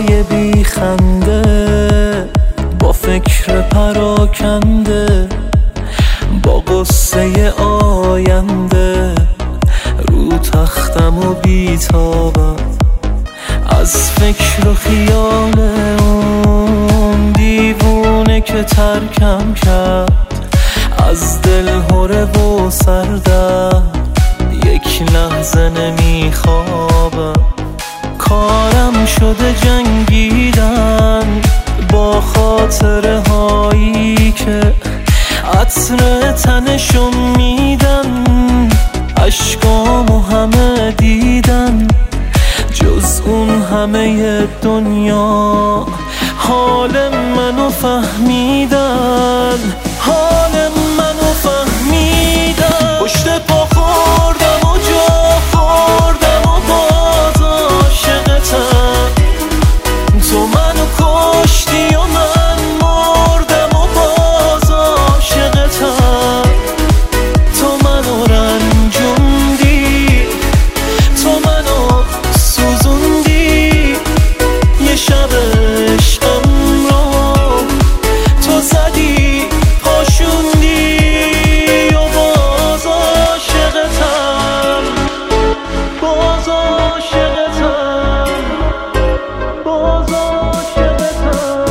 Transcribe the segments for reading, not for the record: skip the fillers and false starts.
روزای بی خنده، با فکر پراکنده، با قصه آینده، رو تختم و بیتابم از فکر و خیال اون دیوونه که ترکم کرد از دل هره و سردرد. یک لحظه نمیخوابم، کارم شده جنگیدن با خاطره هایی که عطر تنشون میدن. اشکامو همه دیدن جز اون همه دنیا، حال منو فهمیدن، حال منو فهمیدن. پشت پا خوردم و جا خوردم و باز عاشقتم، تو منو کشتی و من مردم و باز عاشقتم. تو منو رنجوندی، تو منو سوزوندی، یه شب عشقم رو تو زدی پاشوندی و باز عاشقتم، باز عاشقتم، باز عاشقتم.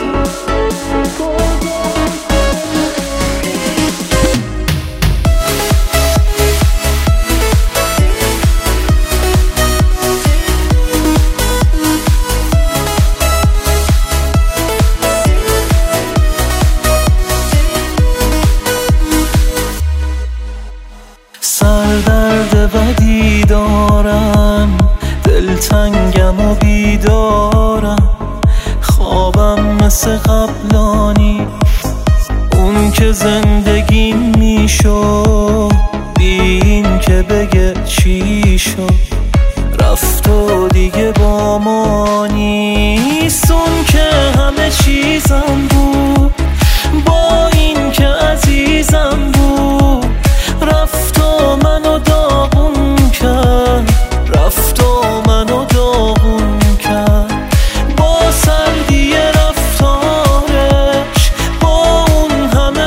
سردرد بدی دارم، دلتنگم و بیدارم، خوابم مثل قبلانی اون که زندگی میشو بی این که بگه چی شد. رفت و دیگه با ما نیست اون که همه چیزم بود، با این که عزیزم بود. رفت و منو داغون کرد، رفت و منو داغون کرد با سردی رفتارش، با اون همه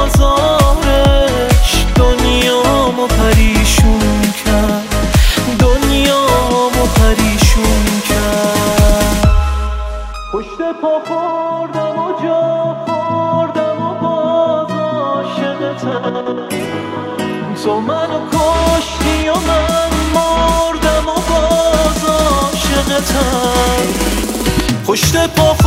آزارش. دنیامو پریشون کرد، دنیامو پریشون کرد. پشت پا خوردم و جا خوردم و باز عاشقتم، تو منو کشتی و من مردم و باز عاشقتم. پشت پا